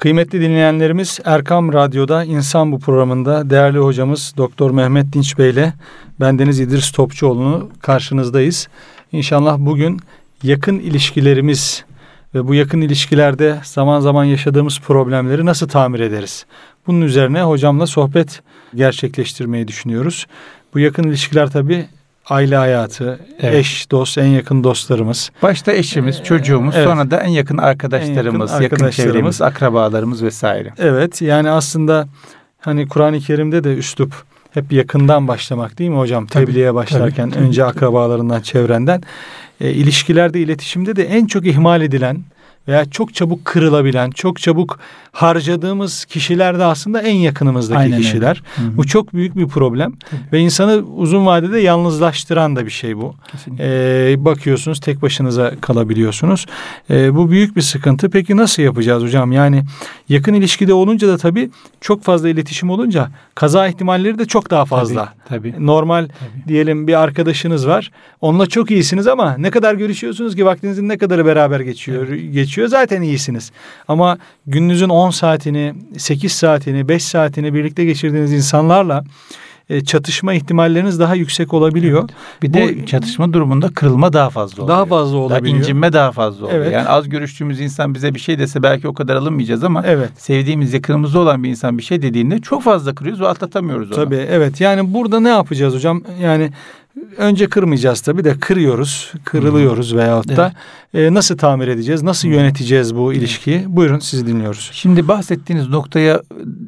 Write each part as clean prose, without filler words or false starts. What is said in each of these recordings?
Kıymetli dinleyenlerimiz, Erkam Radyo'da İnsan Bu programında değerli hocamız Doktor Mehmet Dinç Bey ile bendeniz İdris Topçuoğlu'nu karşınızdayız. İnşallah bugün yakın ilişkilerimiz ve bu yakın ilişkilerde zaman zaman yaşadığımız problemleri nasıl tamir ederiz? Bunun üzerine hocamla sohbet gerçekleştirmeyi düşünüyoruz. Bu yakın ilişkiler tabii aile hayatı, evet, eş, dost, en yakın dostlarımız. Başta eşimiz, çocuğumuz, evet, sonra da en yakın arkadaşlarımız, yakın çevremiz, akrabalarımız vesaire. Evet, yani aslında hani Kur'an-ı Kerim'de de üslup hep yakından başlamak değil mi hocam? Tabii, tebliğe başlarken tabii. Önce akrabalarından, çevrenden. İlişkilerde, iletişimde de en çok ihmal edilen veya çok çabuk kırılabilen, çok çabuk harcadığımız kişiler de aslında en yakınımızdaki aynen kişiler. Bu çok büyük bir problem. Tabii. Ve insanı uzun vadede yalnızlaştıran da bir şey bu. Bakıyorsunuz tek başınıza kalabiliyorsunuz. Bu büyük bir sıkıntı. Peki nasıl yapacağız hocam? Yani yakın ilişkide olunca da tabii çok fazla iletişim olunca kaza ihtimalleri de çok daha fazla. Tabii. Normal diyelim bir arkadaşınız var. Onunla çok iyisiniz ama ne kadar görüşüyorsunuz ki, vaktinizin ne kadarı beraber geçiyor zaten iyisiniz. Ama gününüzün 10 saatini, 8 saatini, 5 saatini birlikte geçirdiğiniz insanlarla çatışma ihtimalleriniz daha yüksek olabiliyor. Evet. Bir de çatışma durumunda kırılma daha fazla oluyor. Daha fazla olabiliyor. İncinme daha fazla oluyor. Evet. Yani az görüştüğümüz insan bize bir şey dese belki o kadar alınmayacağız ama evet, sevdiğimiz, yakınımızda olan bir insan bir şey dediğinde çok fazla kırıyoruz ve atlatamıyoruz onu. Tabii, evet. Yani burada ne yapacağız hocam? Yani önce kırmayacağız tabii de kırıyoruz, kırılıyoruz veyahut da nasıl tamir edeceğiz, nasıl yöneteceğiz bu ilişkiyi? Buyurun, sizi dinliyoruz. Şimdi bahsettiğiniz noktaya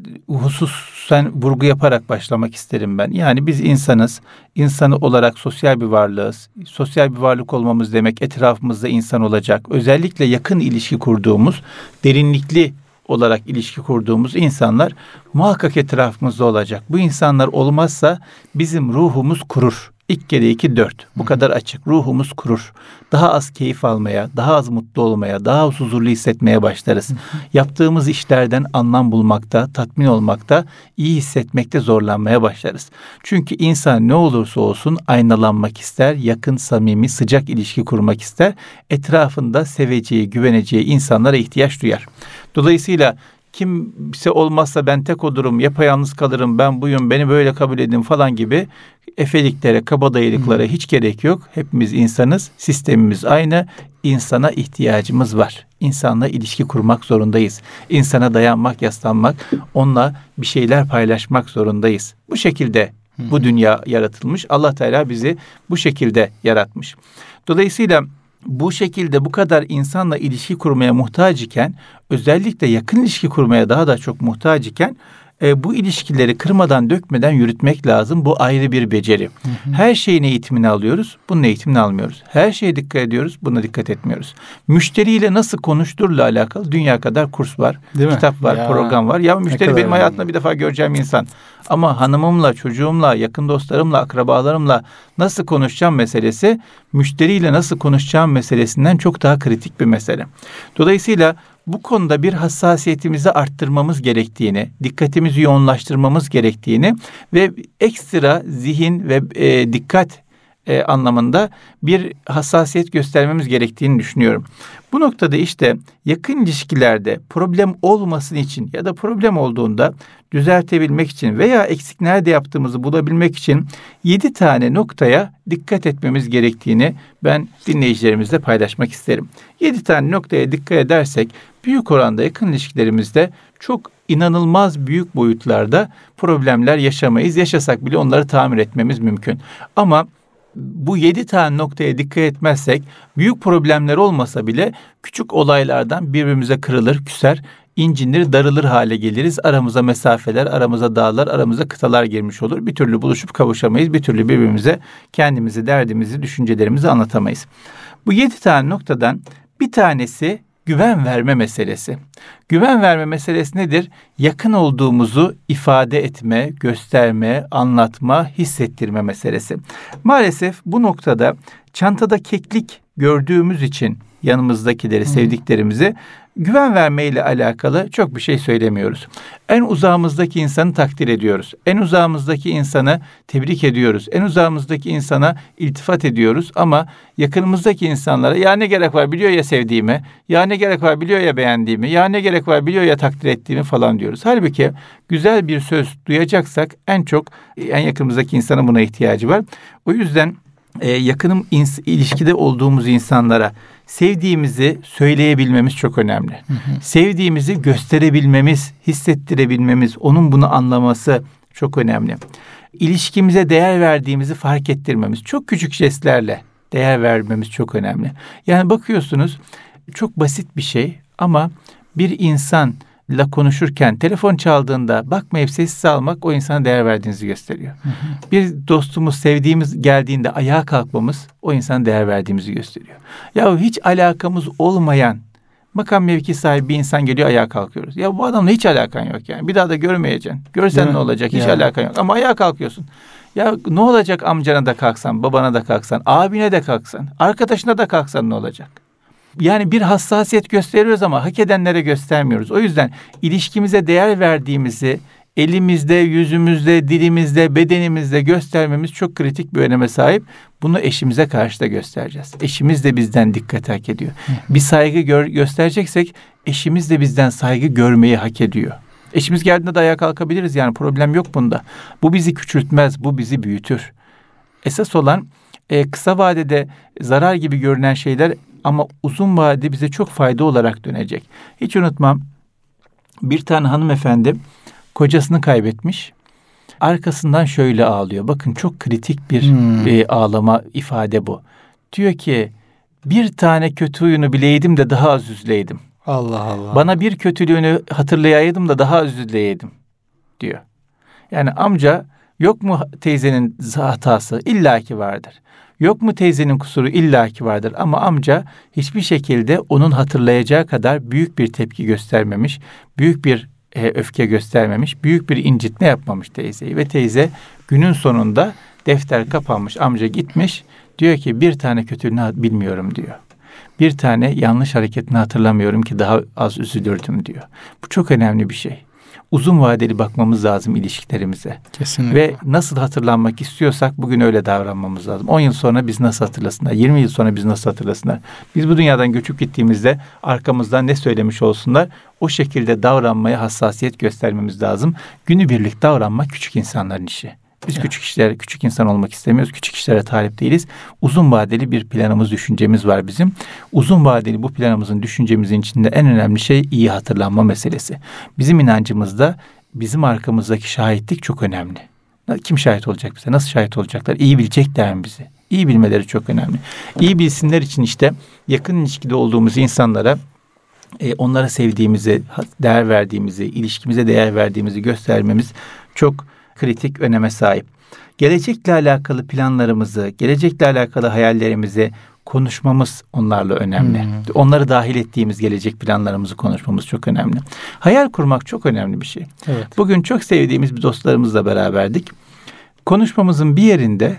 hususen vurgu yaparak başlamak isterim ben. Yani biz insanız, insanı olarak sosyal bir varlığız. Sosyal bir varlık olmamız demek etrafımızda insan olacak. Özellikle yakın ilişki kurduğumuz, derinlikli olarak ilişki kurduğumuz insanlar muhakkak etrafımızda olacak. Bu insanlar olmazsa bizim ruhumuz kurur. 2 kere 2 4. Bu kadar açık. Ruhumuz kurur. Daha az keyif almaya, daha az mutlu olmaya, daha az huzurlu hissetmeye başlarız. Yaptığımız işlerden anlam bulmakta, tatmin olmakta, iyi hissetmekte zorlanmaya başlarız. Çünkü insan ne olursa olsun aynalanmak ister, yakın, samimi, sıcak ilişki kurmak ister. Etrafında seveceği, güveneceği insanlara ihtiyaç duyar. Dolayısıyla kimse olmazsa ben tek olurum, yapayalnız kalırım, ben buyum, beni böyle kabul edin falan gibi efeliklere, kabadayılıklara hiç gerek yok. Hepimiz insanız, sistemimiz aynı, insana ihtiyacımız var. İnsanla ilişki kurmak zorundayız. İnsana dayanmak, yaslanmak, onunla bir şeyler paylaşmak zorundayız. Bu şekilde bu dünya yaratılmış. Allah Teala bizi bu şekilde yaratmış. Dolayısıyla bu şekilde bu kadar insanla ilişki kurmaya muhtaç iken, özellikle yakın ilişki kurmaya daha da çok muhtaç iken bu ilişkileri kırmadan dökmeden yürütmek lazım. Bu ayrı bir beceri. Her şeyin eğitimini alıyoruz, bunun eğitimini almıyoruz. Her şeye dikkat ediyoruz, buna dikkat etmiyoruz. Müşteriyle nasıl konuşturla alakalı dünya kadar kurs var, kitap var, program var. Ya müşteri benim hayatımda bir defa göreceğim insan. Ama hanımımla, çocuğumla, yakın dostlarımla, akrabalarımla nasıl konuşacağım meselesi, müşteriyle nasıl konuşacağım meselesinden çok daha kritik bir mesele. Dolayısıyla bu konuda bir hassasiyetimizi arttırmamız gerektiğini, dikkatimizi yoğunlaştırmamız gerektiğini ve ekstra zihin ve dikkat anlamında bir hassasiyet göstermemiz gerektiğini düşünüyorum. Bu noktada işte yakın ilişkilerde problem olmasın için ya da problem olduğunda düzeltebilmek için veya eksik nerede yaptığımızı bulabilmek için 7 tane noktaya dikkat etmemiz gerektiğini ben dinleyicilerimizle paylaşmak isterim. 7 tane noktaya dikkat edersek büyük oranda yakın ilişkilerimizde çok inanılmaz büyük boyutlarda problemler yaşamayız. Yaşasak bile onları tamir etmemiz mümkün. Ama bu 7 tane noktaya dikkat etmezsek büyük problemler olmasa bile küçük olaylardan birbirimize kırılır, küser, incinir, darılır hale geliriz. Aramıza mesafeler, aramıza dağlar, aramıza kıtalar girmiş olur. Bir türlü buluşup kavuşamayız. Bir türlü birbirimize kendimizi, derdimizi, düşüncelerimizi anlatamayız. Bu 7 tane noktadan bir tanesi güven verme meselesi. Güven verme meselesi nedir? Yakın olduğumuzu ifade etme, gösterme, anlatma, hissettirme meselesi. Maalesef bu noktada çantada keklik gördüğümüz için yanımızdakileri, sevdiklerimizi güven vermeyle alakalı çok bir şey söylemiyoruz. En uzağımızdaki insanı takdir ediyoruz. En uzağımızdaki insanı tebrik ediyoruz. En uzağımızdaki insana iltifat ediyoruz. Ama yakınımızdaki insanlara ya ne gerek var biliyor ya sevdiğimi, ya ne gerek var biliyor ya beğendiğimi, ya ne gerek var biliyor ya takdir ettiğimi falan diyoruz. Halbuki güzel bir söz duyacaksak en yakınımızdaki insanın buna ihtiyacı var. O yüzden ilişkide olduğumuz insanlara sevdiğimizi söyleyebilmemiz çok önemli. Sevdiğimizi gösterebilmemiz, hissettirebilmemiz, onun bunu anlaması çok önemli. İlişkimize değer verdiğimizi fark ettirmemiz, çok küçük jestlerle değer vermemiz çok önemli. Yani bakıyorsunuz çok basit bir şey ama bir insanla konuşurken telefon çaldığında bakmayıp sessiz almak o insana değer verdiğinizi gösteriyor. Bir dostumuz, sevdiğimiz geldiğinde ayağa kalkmamız o insana değer verdiğimizi gösteriyor. Ya hiç alakamız olmayan makam mevki sahibi bir insan geliyor, ayağa kalkıyoruz. Ya bu adamla hiç alakan yok yani. Bir daha da görmeyeceksin. Görsen ne olacak? Hiç alakan yok. Ama ayağa kalkıyorsun. Ya ne olacak amcana da kalksan, babana da kalksan, abine de kalksan, arkadaşına da kalksan ne olacak? Yani bir hassasiyet gösteriyoruz ama hak edenlere göstermiyoruz. O yüzden ilişkimize değer verdiğimizi elimizde, yüzümüzde, dilimizde, bedenimizde göstermemiz çok kritik bir öneme sahip. Bunu eşimize karşı da göstereceğiz. Eşimiz de bizden dikkat hak ediyor. Bir saygı göstereceksek eşimiz de bizden saygı görmeyi hak ediyor. Eşimiz geldiğinde de ayağa kalkabiliriz, yani problem yok bunda. Bu bizi küçültmez, bu bizi büyütür. Esas olan kısa vadede zarar gibi görünen şeyler ama uzun vadede bize çok fayda olarak dönecek. Hiç unutmam, bir tane hanımefendi kocasını kaybetmiş. Arkasından şöyle ağlıyor. Bakın çok kritik bir ağlama ifade bu. Diyor ki bir tane kötü huyunu bileydim de daha az üzüleydim. Allah Allah. Bana bir kötülüğünü hatırlayaydım da daha az üzüleydim diyor. Yani amca, yok mu teyzenin hatası? İllaki vardır. Yok mu teyzenin kusuru? İllaki vardır. Ama amca hiçbir şekilde onun hatırlayacağı kadar büyük bir tepki göstermemiş. Büyük bir öfke göstermemiş. Büyük bir incitme yapmamış teyzeyi. Ve teyze günün sonunda defter kapanmış. Amca gitmiş. Diyor ki bir tane kötülüğünü bilmiyorum diyor. Bir tane yanlış hareketini hatırlamıyorum ki daha az üzülürdüm diyor. Bu çok önemli bir şey. Uzun vadeli bakmamız lazım ilişkilerimize. Kesinlikle. Ve nasıl hatırlanmak istiyorsak bugün öyle davranmamız lazım. 10 yıl sonra biz nasıl hatırlasınlar? 20 yıl sonra biz nasıl hatırlasınlar? Biz bu dünyadan göçüp gittiğimizde arkamızdan ne söylemiş olsunlar? O şekilde davranmaya hassasiyet göstermemiz lazım. Günübirlik davranmak küçük insanların işi. Biz küçük insan olmak istemiyoruz. Küçük işlere talip değiliz. Uzun vadeli bir planımız, düşüncemiz var bizim. Uzun vadeli bu planımızın, düşüncemizin içinde en önemli şey iyi hatırlanma meselesi. Bizim inancımızda bizim arkamızdaki şahitlik çok önemli. Kim şahit olacak bize? Nasıl şahit olacaklar? İyi bilecekler mi bizi? İyi bilmeleri çok önemli. İyi bilsinler için işte yakın ilişkide olduğumuz insanlara onlara sevdiğimizi, değer verdiğimizi, ilişkimize değer verdiğimizi göstermemiz çok kritik öneme sahip. Gelecekle alakalı planlarımızı, gelecekle alakalı hayallerimizi konuşmamız onlarla önemli. Onları dahil ettiğimiz gelecek planlarımızı konuşmamız çok önemli. Hayal kurmak çok önemli bir şey. Evet. Bugün çok sevdiğimiz bir dostlarımızla beraberdik. Konuşmamızın bir yerinde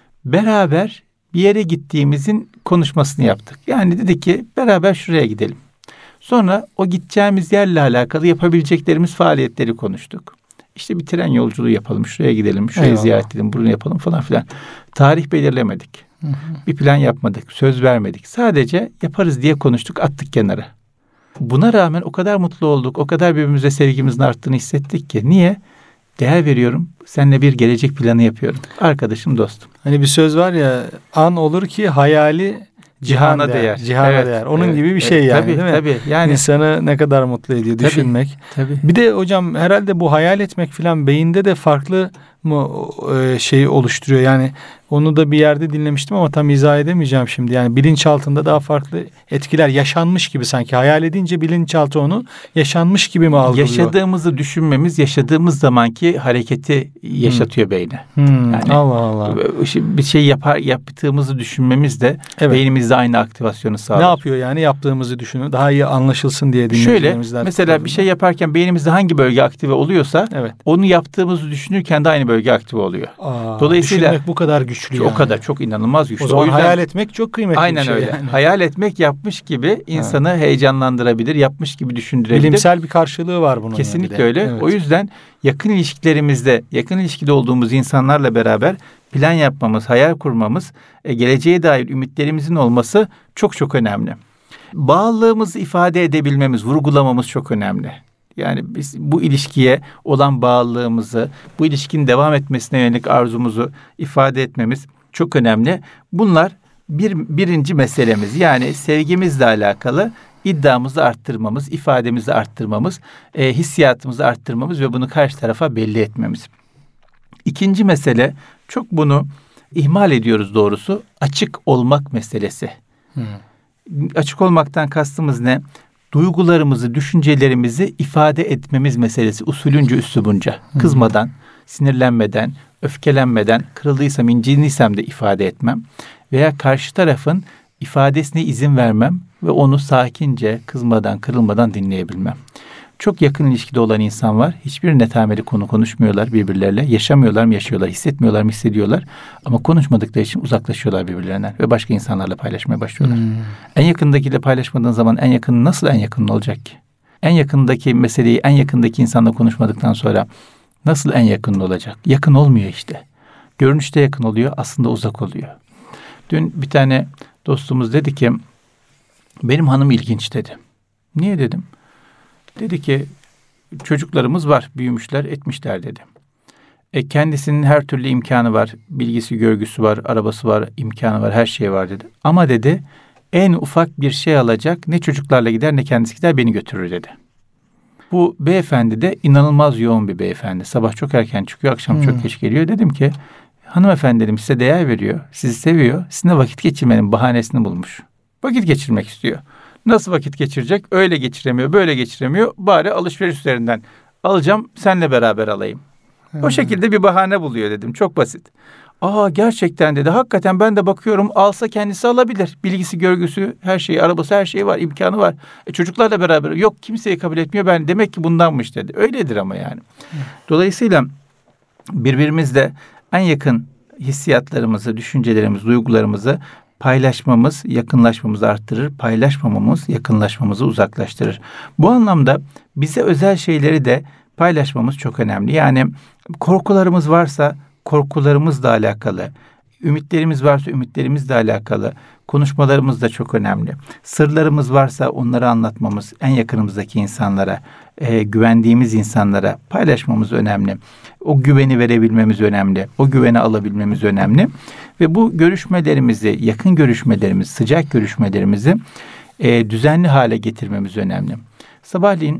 beraber bir yere gittiğimizin konuşmasını yaptık. Yani dedik ki beraber şuraya gidelim. Sonra o gideceğimiz yerle alakalı yapabileceklerimiz faaliyetleri konuştuk. İşte bir tren yolculuğu yapalım, şuraya gidelim, şurayı ziyaret edelim, bunu yapalım falan filan. Tarih belirlemedik. Bir plan yapmadık, söz vermedik. Sadece yaparız diye konuştuk, attık kenara. Buna rağmen o kadar mutlu olduk, o kadar birbirimize sevgimizin arttığını hissettik ki. Niye? Değer veriyorum, seninle bir gelecek planı yapıyorum. Arkadaşım, dostum. Hani bir söz var ya, an olur ki hayali cihana değer. Cihana evet, değer. Onun evet, gibi bir şey yani, tabii, değil mi? Tabii. Yani İnsanı ne kadar mutlu ediyor düşünmek. Tabii. Bir de hocam herhalde bu hayal etmek filan beyinde de farklı mı şeyi oluşturuyor. Yani onu da bir yerde dinlemiştim ama tam izah edemeyeceğim şimdi. Yani bilinçaltında daha farklı etkiler yaşanmış gibi sanki. Hayal edince bilinçaltı onu yaşanmış gibi mi algılıyor? Yaşadığımızı düşünmemiz, yaşadığımız zamanki hareketi yaşatıyor beyne. Yani Allah Allah. Bir şey yaptığımızı düşünmemiz de beynimizde aynı aktivasyonu sağlar. Ne yapıyor yani yaptığımızı düşünün. Daha iyi anlaşılsın diye dinleyicilerimizden. Şöyle mesela bir şey yaparken beynimizde hangi bölge aktive oluyorsa onu yaptığımızı düşünürken de aynı bölge aktif oluyor. Dolayısıyla düşünmek bu kadar güçlü yani. O kadar çok inanılmaz güçlü. O zaman hayal etmek çok kıymetli aynen bir şey. öyle. Yani. Hayal etmek yapmış gibi insanı heyecanlandırabilir, yapmış gibi düşündürebilir. Bilimsel bir karşılığı var bunun. Kesinlikle yani öyle. Evet. O yüzden yakın ilişkide olduğumuz insanlarla beraber plan yapmamız, hayal kurmamız, geleceğe dair ümitlerimizin olması çok çok önemli. Bağlılığımızı ifade edebilmemiz, vurgulamamız çok önemli. Yani biz bu ilişkiye olan bağlılığımızı, bu ilişkinin devam etmesine yönelik arzumuzu ifade etmemiz çok önemli. Bunlar birinci meselemiz. Yani sevgimizle alakalı iddiamızı arttırmamız, ifademizi arttırmamız, hissiyatımızı arttırmamız ve bunu karşı tarafa belli etmemiz. İkinci mesele, çok bunu ihmal ediyoruz doğrusu, açık olmak meselesi. Açık olmaktan kastımız ne? Duygularımızı, düşüncelerimizi ifade etmemiz meselesi, usulünce, üslubunca. Kızmadan, sinirlenmeden, öfkelenmeden, kırıldıysam, incindiysem de ifade etmem. Veya karşı tarafın ifadesine izin vermem ve onu sakince, kızmadan, kırılmadan dinleyebilmem. Çok yakın ilişkide olan insan var. Hiçbir netameli konu konuşmuyorlar birbirleriyle. Yaşamıyorlar mı yaşıyorlar, hissetmiyorlar mı hissediyorlar. Ama konuşmadıkları için uzaklaşıyorlar birbirlerinden ve başka insanlarla paylaşmaya başlıyorlar. En yakındakiyle paylaşmadığın zaman en yakın nasıl en yakın olacak ki? En yakındaki meseleyi en yakındaki insanla konuşmadıktan sonra nasıl en yakın olacak? Yakın olmuyor işte. Görünüşte yakın oluyor, aslında uzak oluyor. Dün bir tane dostumuz dedi ki, benim hanım ilginç dedi. Niye dedim? Dedi ki, çocuklarımız var, büyümüşler, etmişler dedi. Kendisinin her türlü imkanı var, bilgisi, görgüsü var, arabası var, imkanı var, her şey var dedi. Ama dedi, en ufak bir şey alacak, ne çocuklarla gider ne kendisi gider, beni götürür dedi. Bu beyefendi de inanılmaz yoğun bir beyefendi. Sabah çok erken çıkıyor, akşam çok geç geliyor. Dedim ki, hanımefendi dedim, size değer veriyor, sizi seviyor, sizinle vakit geçirmenin bahanesini bulmuş. Vakit geçirmek istiyor. Nasıl vakit geçirecek? Öyle geçiremiyor, böyle geçiremiyor. Bari alışveriş üzerinden alacağım, senle beraber alayım. O şekilde bir bahane buluyor dedim. Çok basit. Gerçekten dedi. Hakikaten ben de bakıyorum, alsa kendisi alabilir. Bilgisi, görgüsü, her şeyi, arabası, her şeyi var, imkanı var. Çocuklarla beraber yok, kimseyi kabul etmiyor. Ben demek ki bundanmış dedi. Öyledir ama yani. Dolayısıyla birbirimizle en yakın hissiyatlarımızı, düşüncelerimizi, duygularımızı paylaşmamız, yakınlaşmamızı arttırır. Paylaşmamamız, yakınlaşmamızı uzaklaştırır. Bu anlamda bize özel şeyleri de paylaşmamız çok önemli. Yani korkularımız varsa korkularımızla alakalı, ümitlerimiz varsa ümitlerimizle alakalı konuşmalarımız da çok önemli. Sırlarımız varsa onları anlatmamız, en yakınımızdaki insanlara, güvendiğimiz insanlara paylaşmamız önemli. O güveni verebilmemiz önemli. O güveni alabilmemiz önemli. Ve bu görüşmelerimizi, yakın görüşmelerimizi, sıcak görüşmelerimizi düzenli hale getirmemiz önemli. Sabahleyin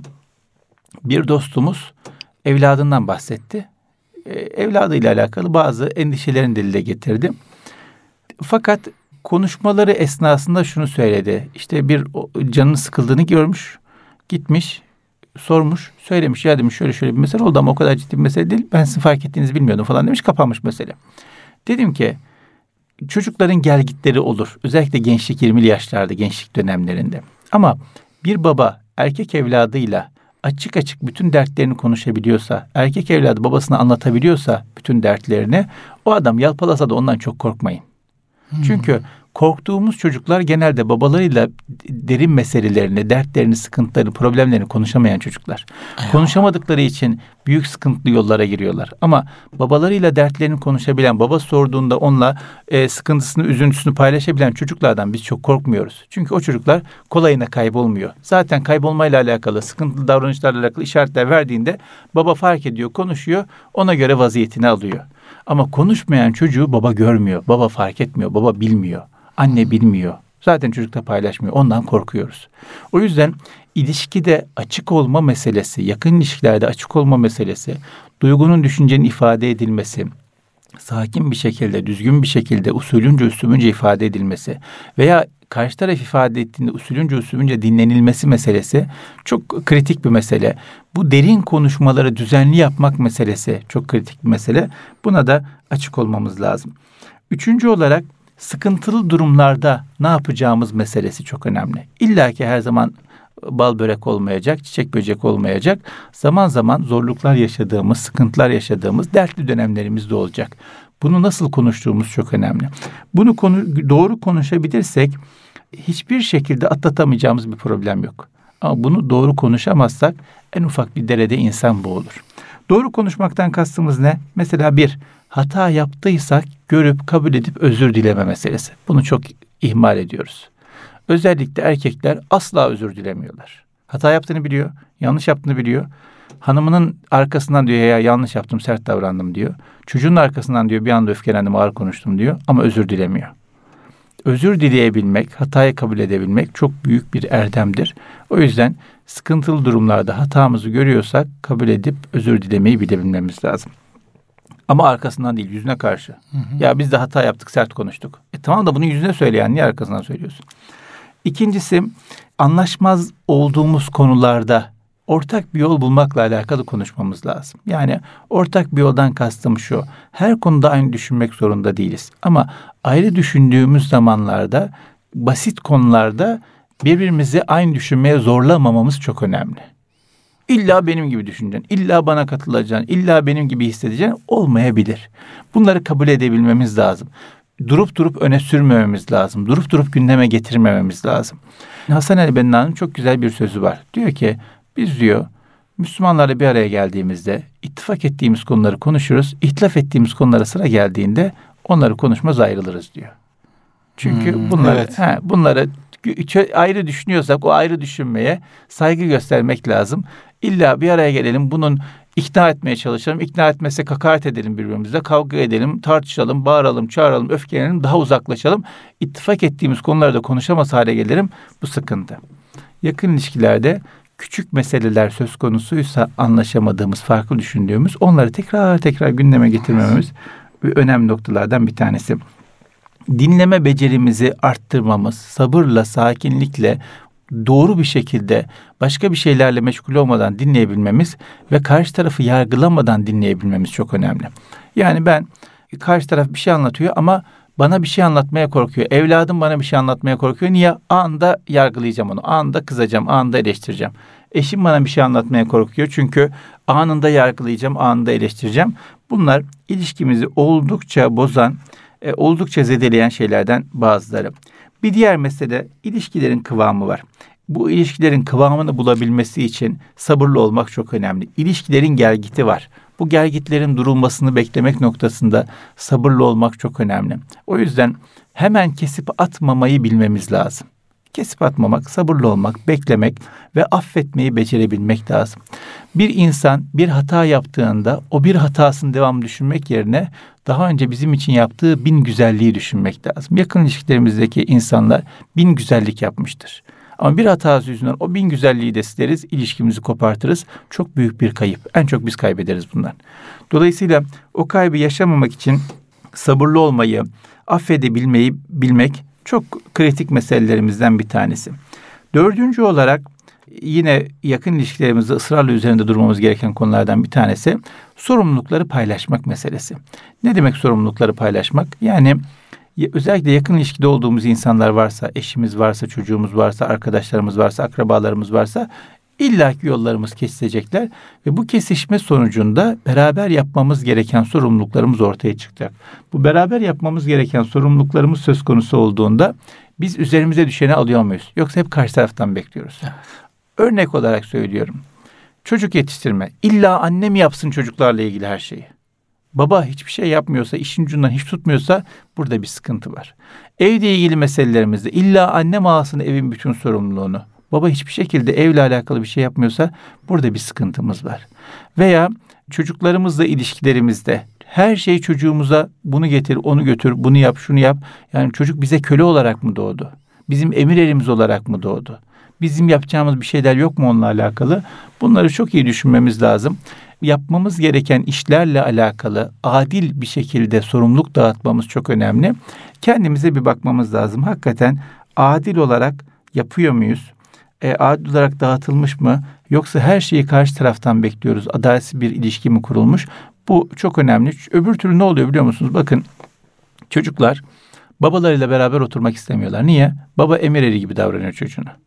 bir dostumuz evladından bahsetti. Evladıyla alakalı bazı endişelerini dile getirdi. Fakat konuşmaları esnasında şunu söyledi. İşte bir canının sıkıldığını görmüş, gitmiş, sormuş, söylemiş. Ya demiş, şöyle bir mesele oldu ama o kadar ciddi bir mesele değil. Ben sizin fark ettiğinizi bilmiyordum falan demiş, kapanmış mesele. Dedim ki, çocukların gelgitleri olur. Özellikle gençlik, 20'li yaşlarda, gençlik dönemlerinde. Ama bir baba erkek evladıyla açık açık bütün dertlerini konuşabiliyorsa, erkek evladı babasına anlatabiliyorsa bütün dertlerini, o adam yalpalasa da ondan çok korkmayın. Çünkü korktuğumuz çocuklar genelde babalarıyla derin meselelerini, dertlerini, sıkıntılarını, problemlerini konuşamayan çocuklar. Konuşamadıkları için büyük sıkıntılı yollara giriyorlar. Ama babalarıyla dertlerini konuşabilen, baba sorduğunda onunla sıkıntısını, üzüntüsünü paylaşabilen çocuklardan biz çok korkmuyoruz. Çünkü o çocuklar kolayına kaybolmuyor. Zaten kaybolmayla alakalı, sıkıntılı davranışlarla alakalı işaretler verdiğinde baba fark ediyor, konuşuyor, ona göre vaziyetini alıyor. Ama konuşmayan çocuğu baba görmüyor, baba fark etmiyor, baba bilmiyor, anne bilmiyor. Zaten çocuk da paylaşmıyor, ondan korkuyoruz. O yüzden ilişkide açık olma meselesi, yakın ilişkilerde açık olma meselesi, duygunun, düşüncenin ifade edilmesi, sakin bir şekilde, düzgün bir şekilde, usulünce, üslubunca ifade edilmesi veya karşı taraf ifade ettiğinde usulünce, üslubunca dinlenilmesi meselesi çok kritik bir mesele. Bu derin konuşmaları düzenli yapmak meselesi çok kritik bir mesele. Buna da açık olmamız lazım. Üçüncü olarak sıkıntılı durumlarda ne yapacağımız meselesi çok önemli. İlla ki her zaman bal börek olmayacak, çiçek böcek olmayacak. Zaman zaman zorluklar yaşadığımız, sıkıntılar yaşadığımız dertli dönemlerimiz de olacak. Bunu nasıl konuştuğumuz çok önemli. Bunu doğru konuşabilirsek hiçbir şekilde atlatamayacağımız bir problem yok. Ama bunu doğru konuşamazsak en ufak bir derede insan boğulur. Doğru konuşmaktan kastımız ne? Mesela bir, hata yaptıysak görüp kabul edip özür dileme meselesi. Bunu çok ihmal ediyoruz. Özellikle erkekler asla özür dilemiyorlar. Hata yaptığını biliyor, yanlış yaptığını biliyor. Hanımının arkasından diyor ya yanlış yaptım, sert davrandım diyor. Çocuğun arkasından diyor bir anda öfkelendim, ağır konuştum diyor ama özür dilemiyor. Özür dileyebilmek, hatayı kabul edebilmek çok büyük bir erdemdir. O yüzden sıkıntılı durumlarda hatamızı görüyorsak kabul edip özür dilemeyi bilebilmemiz lazım. Ama arkasından değil, yüzüne karşı. Hı hı. Ya biz de hata yaptık, sert konuştuk. Tamam da bunu yüzüne söyleyen niye arkasından söylüyorsun? İkincisi, anlaşmaz olduğumuz konularda ortak bir yol bulmakla alakalı konuşmamız lazım. Yani ortak bir yoldan kastım şu. Her konuda aynı düşünmek zorunda değiliz. Ama ayrı düşündüğümüz zamanlarda, basit konularda birbirimizi aynı düşünmeye zorlamamamız çok önemli. İlla benim gibi düşüneceksin, illa bana katılacaksın, illa benim gibi hissedeceksin olmayabilir. Bunları kabul edebilmemiz lazım. Durup durup öne sürmememiz lazım. Durup durup gündeme getirmememiz lazım. Hasan el-Benna'nın çok güzel bir sözü var. Diyor ki biz diyor Müslümanlarla bir araya geldiğimizde ittifak ettiğimiz konuları konuşuruz. İhtilaf ettiğimiz konulara sıra geldiğinde onları konuşmaz ayrılırız diyor. Çünkü bunları ayrı düşünüyorsak o ayrı düşünmeye saygı göstermek lazım. İlla bir araya gelelim bunun ikna etmeye çalışalım. İkna etmezsek hakaret edelim birbirimize. Kavga edelim, tartışalım, bağıralım, çağıralım, öfkelenelim, daha uzaklaşalım. İttifak ettiğimiz konularda konuşamaz hale gelelim. Bu sıkıntı. Yakın ilişkilerde küçük meseleler söz konusuysa anlaşamadığımız, farklı düşündüğümüz onları tekrar gündeme getirmemiz önemli noktalardan bir tanesi. Dinleme becerimizi arttırmamız, sabırla, sakinlikle, doğru bir şekilde başka bir şeylerle meşgul olmadan dinleyebilmemiz ve karşı tarafı yargılamadan dinleyebilmemiz çok önemli. Yani ben karşı taraf bir şey anlatıyor ama bana bir şey anlatmaya korkuyor. Evladım bana bir şey anlatmaya korkuyor. Niye? Anında yargılayacağım onu. Anında kızacağım, anında eleştireceğim. Eşim bana bir şey anlatmaya korkuyor. Çünkü anında yargılayacağım, anında eleştireceğim. Bunlar ilişkimizi oldukça bozan, oldukça zedeleyen şeylerden bazıları. Bir diğer mesele ilişkilerin kıvamı var. Bu ilişkilerin kıvamını bulabilmesi için sabırlı olmak çok önemli. İlişkilerin gelgiti var. Bu gelgitlerin durulmasını beklemek noktasında sabırlı olmak çok önemli. O yüzden hemen kesip atmamayı bilmemiz lazım. Kesip atmamak, sabırlı olmak, beklemek ve affetmeyi becerebilmek lazım. Bir insan bir hata yaptığında o bir hatasını devam düşünmek yerine daha önce bizim için yaptığı 1000 güzelliği düşünmek lazım. Yakın ilişkilerimizdeki insanlar 1000 güzellik yapmıştır. Ama bir hatası yüzünden o 1000 güzelliği de sileriz, ilişkimizi kopartırız. Çok büyük bir kayıp. En çok biz kaybederiz bundan. Dolayısıyla o kaybı yaşamamak için sabırlı olmayı, affedebilmeyi bilmek çok kritik meselelerimizden bir tanesi. Dördüncü olarak yine yakın ilişkilerimizde ısrarla üzerinde durmamız gereken konulardan bir tanesi sorumlulukları paylaşmak meselesi. Ne demek sorumlulukları paylaşmak? Yani özellikle yakın ilişkide olduğumuz insanlar varsa, eşimiz varsa, çocuğumuz varsa, arkadaşlarımız varsa, akrabalarımız varsa illaki yollarımız kesişecekler ve bu kesişme sonucunda beraber yapmamız gereken sorumluluklarımız ortaya çıkacak. Bu beraber yapmamız gereken sorumluluklarımız söz konusu olduğunda biz üzerimize düşeni alıyor muyuz? Yoksa hep karşı taraftan bekliyoruz. Evet. Örnek olarak söylüyorum. Çocuk yetiştirme. İlla anne mi yapsın çocuklarla ilgili her şeyi? Baba hiçbir şey yapmıyorsa, işin ucundan hiç tutmuyorsa burada bir sıkıntı var. Evle ilgili meselelerimizde illa anne mi alsın evin bütün sorumluluğunu? Baba hiçbir şekilde evle alakalı bir şey yapmıyorsa burada bir sıkıntımız var. Veya çocuklarımızla ilişkilerimizde her şey çocuğumuza bunu getir, onu götür, bunu yap, şunu yap. Yani çocuk bize köle olarak mı doğdu? Bizim emir erimiz olarak mı doğdu? Bizim yapacağımız bir şeyler yok mu onunla alakalı? Bunları çok iyi düşünmemiz lazım. Yapmamız gereken işlerle alakalı adil bir şekilde sorumluluk dağıtmamız çok önemli. Kendimize bir bakmamız lazım. Hakikaten adil olarak yapıyor muyuz? Adil olarak dağıtılmış mı? Yoksa her şeyi karşı taraftan bekliyoruz. Adaletsiz bir ilişki mi kurulmuş? Bu çok önemli. Öbür türlü ne oluyor biliyor musunuz? Bakın çocuklar babalarıyla beraber oturmak istemiyorlar. Niye? Baba emir eri gibi davranıyor çocuğuna.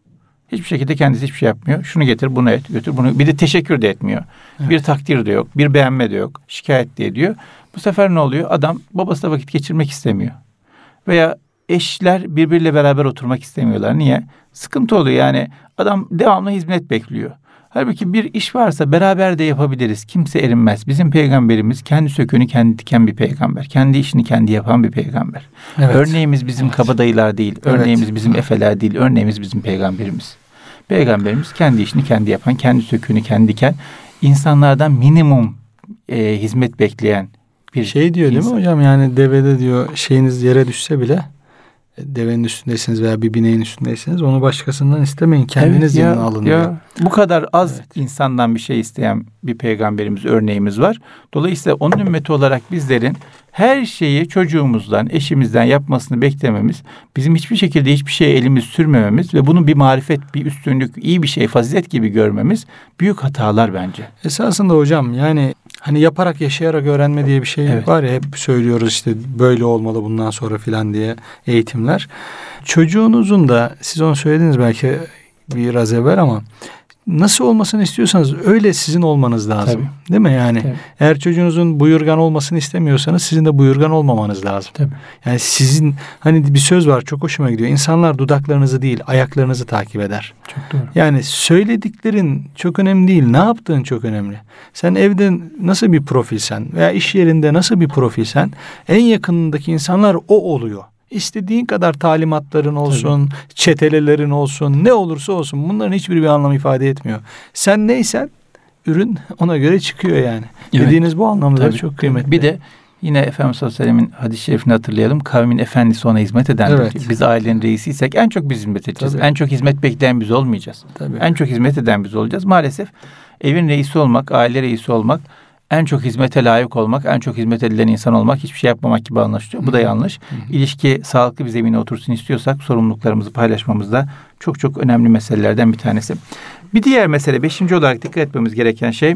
Hiçbir şekilde kendisi hiçbir şey yapmıyor. Şunu getir, bunu et, götür, bunu. Bir de teşekkür de etmiyor. Evet. Bir takdir de yok, bir beğenme de yok. Şikayet de ediyor. Bu sefer ne oluyor? Adam babasıyla vakit geçirmek istemiyor. Veya eşler birbiriyle beraber oturmak istemiyorlar. Niye? Sıkıntı oluyor yani. Adam devamlı hizmet bekliyor. Halbuki bir iş varsa beraber de yapabiliriz. Kimse erinmez. Bizim peygamberimiz kendi söküğünü kendi diken bir peygamber. Kendi işini kendi yapan bir peygamber. Evet. Örneğimiz bizim kabadayılar değil. Evet. Örneğimiz bizim efeler değil. Örneğimiz bizim peygamberimiz. Peygamberimiz kendi işini kendi yapan, kendi söküğünü kendi diken, insanlardan minimum hizmet bekleyen bir Şey diyor değil mi hocam? Yani devede diyor şeyiniz yere düşse bile devenin üstündeyseniz veya bir bineğin üstündeyseniz onu başkasından istemeyin. Kendiniz yanına alın diyor. Bu kadar az insandan bir şey isteyen bir peygamberimiz, örneğimiz var. Dolayısıyla onun ümmeti olarak bizlerin her şeyi çocuğumuzdan, eşimizden yapmasını beklememiz, bizim hiçbir şekilde hiçbir şeye elimiz sürmememiz ve bunu bir marifet, bir üstünlük, iyi bir şey, fazilet gibi görmemiz büyük hatalar bence. Esasında hocam yani hani yaparak yaşayarak öğrenme diye bir şey var ya, hep söylüyoruz işte böyle olmalı bundan sonra filan diye eğitimler. Çocuğunuzun da siz onu söylediniz belki biraz evvel ama nasıl olmasını istiyorsanız öyle sizin olmanız lazım. Tabii. Değil mi yani? Tabii. Eğer çocuğunuzun buyurgan olmasını istemiyorsanız sizin de buyurgan olmamanız lazım. Tabii. Yani sizin hani bir söz var çok hoşuma gidiyor. İnsanlar dudaklarınızı değil ayaklarınızı takip eder. Çok doğru. Yani söylediklerin çok önemli değil. Ne yaptığın çok önemli. Sen evde nasıl bir profilsen veya iş yerinde nasıl bir profilsen en yakınındaki insanlar o oluyor. İstediğin kadar talimatların olsun, çetelelerin olsun, ne olursa olsun bunların hiçbiri bir anlam ifade etmiyor. Sen neysen ürün ona göre çıkıyor yani. Evet. Dediğiniz bu anlamda da çok kıymetli. Bir de yine Efendimiz sallallahu aleyhi ve sellem'in hadis-i şerifini hatırlayalım. Kavmin efendisi ona hizmet edendir. Evet. Biz ailenin reisiysek en çok biz hizmet edeceğiz. Tabii. En çok hizmet bekleyen biz olmayacağız. Tabii. En çok hizmet eden biz olacağız. Maalesef evin reisi olmak, aile reisi olmak, en çok hizmete layık olmak, en çok hizmet edilen insan olmak, hiçbir şey yapmamak gibi anlaşılıyor. Bu da yanlış. İlişki sağlıklı bir zemine otursun istiyorsak sorumluluklarımızı paylaşmamız da çok çok önemli meselelerden bir tanesi. Bir diğer mesele, 5. olarak dikkat etmemiz gereken şey,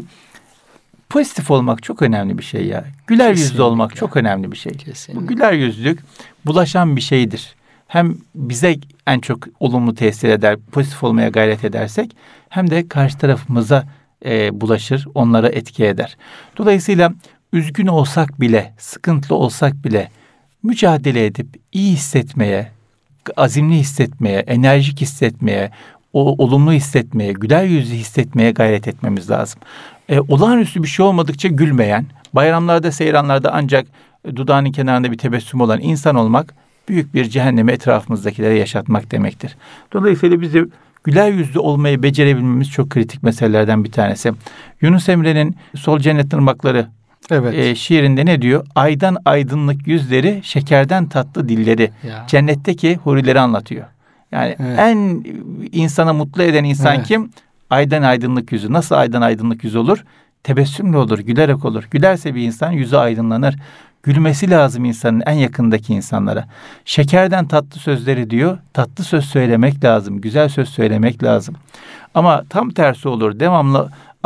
pozitif olmak çok önemli bir şey ya. Güler yüzlü Kesinlikle. olmak çok önemli bir şey. Kesinlikle. Bu güler yüzlülük bulaşan bir şeydir. Hem bize en çok olumlu tesir eder, pozitif olmaya gayret edersek, hem de karşı tarafımıza bulaşır, onlara etki eder. Dolayısıyla üzgün olsak bile, sıkıntılı olsak bile mücadele edip iyi hissetmeye, azimli hissetmeye, enerjik hissetmeye, olumlu hissetmeye, güler yüzlü hissetmeye gayret etmemiz lazım. Olağanüstü bir şey olmadıkça gülmeyen, bayramlarda, seyranlarda ancak dudağının kenarında bir tebessüm olan insan olmak, büyük bir cehennemi etrafımızdakilere yaşatmak demektir. Dolayısıyla bizi güler yüzlü olmayı becerebilmemiz çok kritik meselelerden bir tanesi. Yunus Emre'nin Sol Cennet Irmakları şiirinde ne diyor? Aydan aydınlık yüzleri, şekerden tatlı dilleri. Ya. Cennetteki hurileri anlatıyor. Yani en insana mutlu eden insan kim? Aydan aydınlık yüzü. Nasıl aydan aydınlık yüz olur? Tebessümle olur, gülerek olur. Gülerse bir insan yüzü aydınlanır. Gülmesi lazım insanın en yakındaki insanlara. Şekerden tatlı sözleri diyor. Tatlı söz söylemek lazım. Güzel söz söylemek lazım. Ama tam tersi olur. Devamlı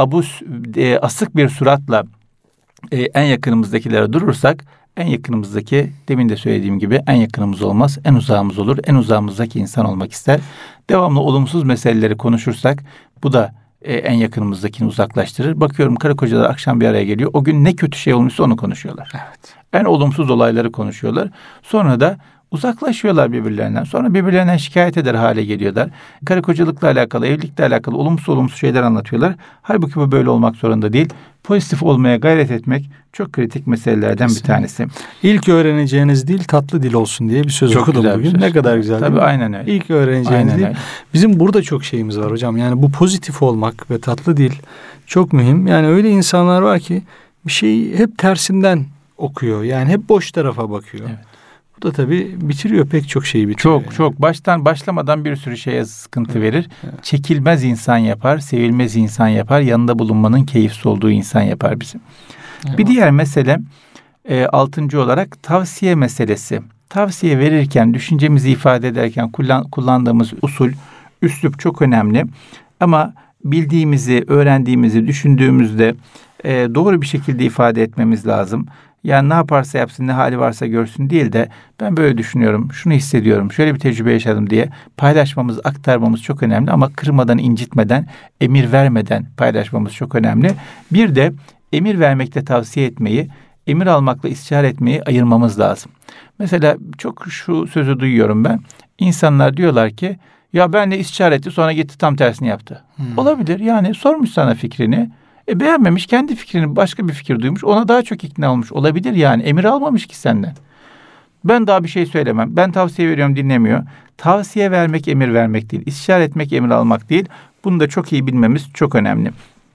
asık bir suratla en yakınımızdakilere durursak, en yakınımızdaki, demin de söylediğim gibi, en yakınımız olmaz, en uzağımız olur. En uzağımızdaki insan olmak ister. Devamlı olumsuz meseleleri konuşursak, bu da en yakınımızdakini uzaklaştırır. Bakıyorum karı kocalar akşam bir araya geliyor. O gün ne kötü şey olmuşsa onu konuşuyorlar. Evet. En olumsuz olayları konuşuyorlar. Sonra da uzaklaşıyorlar birbirlerinden. Sonra birbirlerinden şikayet eder hale geliyorlar. Karı kocalıkla alakalı, evlilikle alakalı olumsuz şeyler anlatıyorlar. Halbuki bu böyle olmak zorunda değil. Pozitif olmaya gayret etmek çok kritik meselelerden bir tanesi. İlk öğreneceğiniz dil tatlı dil olsun diye bir söz çok okudum bugün. Söz. Ne kadar güzel. Tabii aynen öyle. İlk öğreneceğiniz aynen dil. Öyle. Bizim burada çok şeyimiz var hocam. Yani bu pozitif olmak ve tatlı dil çok mühim. Yani öyle insanlar var ki bir şeyi hep tersinden okuyor. Yani hep boş tarafa bakıyor. Evet. Bu da tabii bitiriyor, pek çok şeyi bitiriyor. Çok başlamadan bir sürü şeye sıkıntı verir. Evet. Çekilmez insan yapar, sevilmez insan yapar, yanında bulunmanın keyifsiz olduğu insan yapar bizi. Evet. Bir diğer mesele 6. olarak tavsiye meselesi. Tavsiye verirken, düşüncemizi ifade ederken kullandığımız usul, üslup çok önemli. Ama bildiğimizi, öğrendiğimizi düşündüğümüzde doğru bir şekilde ifade etmemiz lazım. Yani ne yaparsa yapsın, ne hali varsa görsün değil de ben böyle düşünüyorum, şunu hissediyorum, şöyle bir tecrübe yaşadım diye paylaşmamız, aktarmamız çok önemli. Ama kırmadan, incitmeden, emir vermeden paylaşmamız çok önemli. Bir de emir vermekle tavsiye etmeyi, emir almakla istişare etmeyi ayırmamız lazım. Mesela çok şu sözü duyuyorum ben. İnsanlar diyorlar ki ya benle istişare etti, sonra gitti tam tersini yaptı. Olabilir, yani sormuş sana fikrini. Beğenmemiş, kendi fikrini, başka bir fikir duymuş, ona daha çok ikna olmuş. Olabilir, yani emir almamış ki senden. Ben daha bir şey söylemem. Ben tavsiye veriyorum, dinlemiyor. Tavsiye vermek emir vermek değil. İstişare etmek emir almak değil. Bunu da çok iyi bilmemiz çok önemli.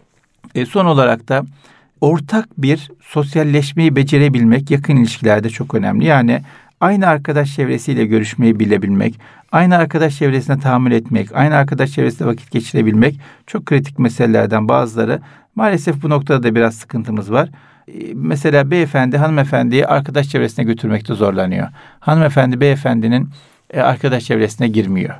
Son olarak da ortak bir sosyalleşmeyi becerebilmek yakın ilişkilerde çok önemli. Yani aynı arkadaş çevresiyle görüşmeyi bilebilmek, aynı arkadaş çevresine tahammül etmek, aynı arkadaş çevresinde vakit geçirebilmek çok kritik meselelerden bazıları. Maalesef bu noktada da biraz sıkıntımız var. Mesela beyefendi hanımefendiyi arkadaş çevresine götürmekte zorlanıyor. Hanımefendi beyefendinin arkadaş çevresine girmiyor.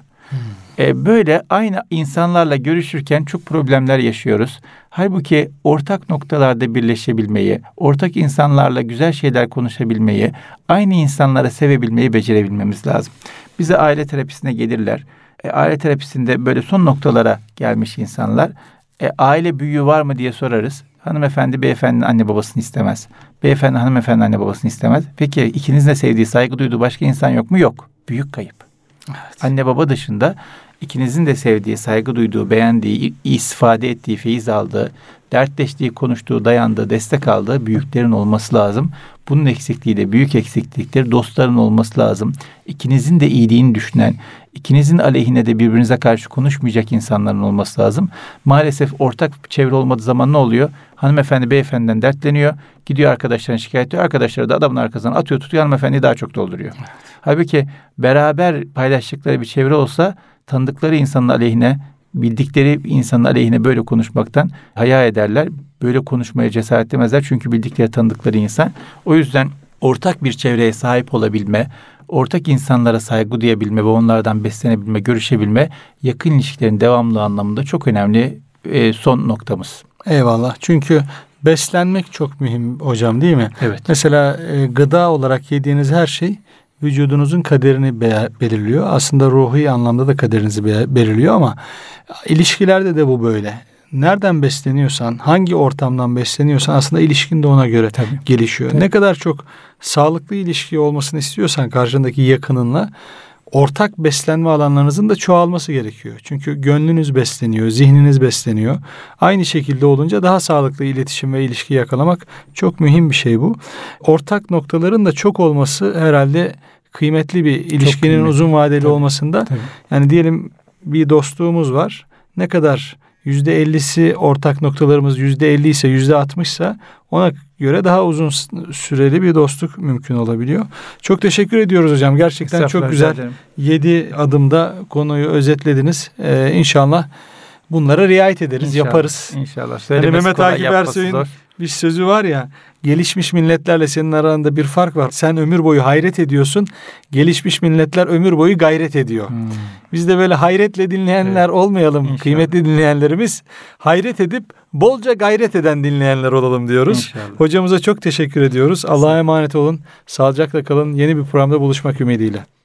Böyle aynı insanlarla görüşürken çok problemler yaşıyoruz. Halbuki ortak noktalarda birleşebilmeyi, ortak insanlarla güzel şeyler konuşabilmeyi, aynı insanları sevebilmeyi becerebilmemiz lazım. Bize aile terapisine gelirler. Aile terapisinde böyle son noktalara gelmiş insanlar. Aile büyüğü var mı diye sorarız. Hanımefendi beyefendinin anne babasını istemez. Beyefendi hanımefendi anne babasını istemez. Peki ikinizin de sevdiği, saygı duyduğu başka insan yok mu? Yok. Büyük kayıp. Evet. Anne baba dışında ikinizin de sevdiği, saygı duyduğu, beğendiği, istifade ettiği, feyiz aldığı, dertleştiği, konuştuğu, dayandığı, destek aldığı büyüklerin olması lazım. Bunun eksikliği de büyük eksikliktir. Dostların olması lazım. İkinizin de iyiliğini düşünen, ikinizin aleyhine de birbirinize karşı konuşmayacak insanların olması lazım. Maalesef ortak çevre olmadığı zaman ne oluyor? Hanımefendi beyefendiden dertleniyor. Gidiyor arkadaşlarına şikayet ediyor. Arkadaşları da adamın arkasından atıyor, tutuyor. Hanımefendiyi daha çok dolduruyor. Evet. Halbuki beraber paylaştıkları bir çevre olsa tanıdıkları insanın aleyhine, bildikleri insanın aleyhine böyle konuşmaktan haya ederler. Böyle konuşmaya cesaret edemezler. Çünkü bildikleri, tanıdıkları insan. O yüzden ortak bir çevreye sahip olabilme, ortak insanlara saygı duyabilme ve onlardan beslenebilme, görüşebilme yakın ilişkilerin devamlılığı anlamında çok önemli son noktamız. Eyvallah. Çünkü beslenmek çok mühim hocam, değil mi? Evet. Mesela gıda olarak yediğiniz her şey vücudunuzun kaderini belirliyor. Aslında ruhi anlamda da kaderinizi belirliyor ama ilişkilerde de bu böyle. Nereden besleniyorsan, hangi ortamdan besleniyorsan aslında ilişkin de ona göre gelişiyor. Tabii. Ne kadar çok sağlıklı ilişki olmasını istiyorsan karşındaki yakınınla, ortak beslenme alanlarınızın da çoğalması gerekiyor. Çünkü gönlünüz besleniyor, zihniniz besleniyor. Aynı şekilde olunca daha sağlıklı iletişim ve ilişki yakalamak çok mühim bir şey bu. Ortak noktaların da çok olması herhalde kıymetli bir ilişkinin uzun vadeli olmasında. Tabii. Yani diyelim bir dostluğumuz var. Ne kadar %50'si ortak noktalarımız, %50 ise, %60 ise ona göre daha uzun süreli bir dostluk mümkün olabiliyor. Çok teşekkür ediyoruz hocam. Gerçekten çok güzel 7 adımda konuyu özetlediniz. İnşallah bunlara riayet ederiz, İnşallah, yaparız. İnşallah. Yani Mehmet Akif Ersoy'un bir sözü var ya, gelişmiş milletlerle senin aranda bir fark var. Sen ömür boyu hayret ediyorsun. Gelişmiş milletler ömür boyu gayret ediyor. Biz de böyle hayretle dinleyenler olmayalım. İnşallah. Kıymetli dinleyenlerimiz. Hayret edip bolca gayret eden dinleyenler olalım diyoruz. İnşallah. Hocamıza çok teşekkür ediyoruz. Allah'a emanet olun. Sağlıcakla kalın. Yeni bir programda buluşmak ümidiyle.